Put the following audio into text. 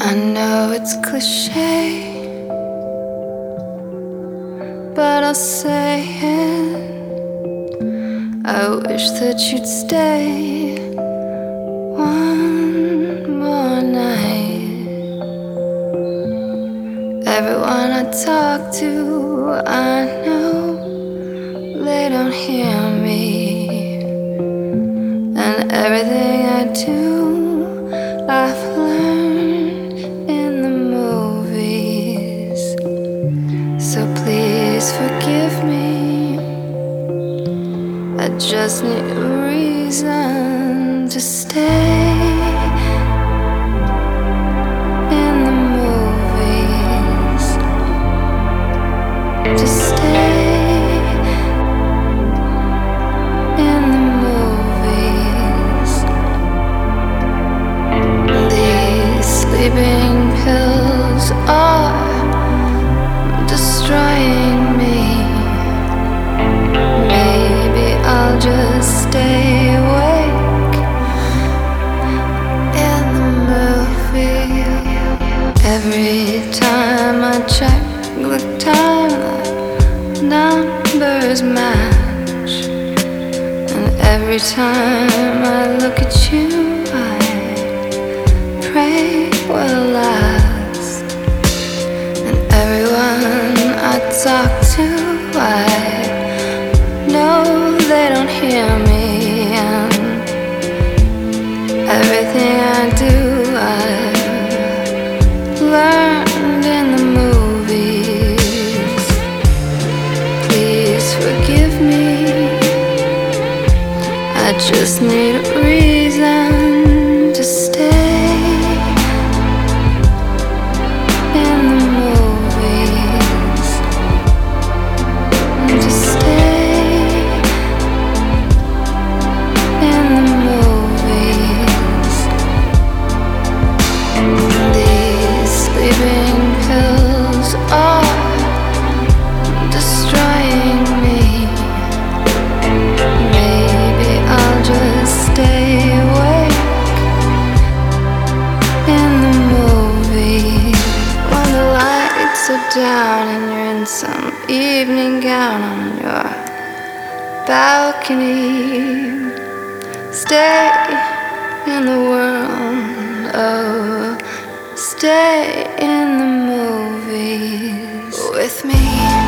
I know it's cliche, but I'll say it. I wish that you'd stay one more night. Everyone I talk to, I know they don't hear me, and everything I do, I've learned in the movies. So please forgive me, I just need a reason to stay in the movies, to stay in the movies. These sleeping pills are destroying me. Maybe I'll just stay awake in the movie. Every time I check the time, the numbers match, and every time I look at you, I pray will last. And everyone I talk to, I know they don't hear me, and everything I do, I've learned in the movies. Please forgive me, I just need a reason to stay in the movies, to stay in the movies. These sleeping pills are destroying me. Maybe I'll just stay awake in the movies. When the lights are down and you're in some evening gown on your balcony, stay in the world, oh, stay in the movies with me.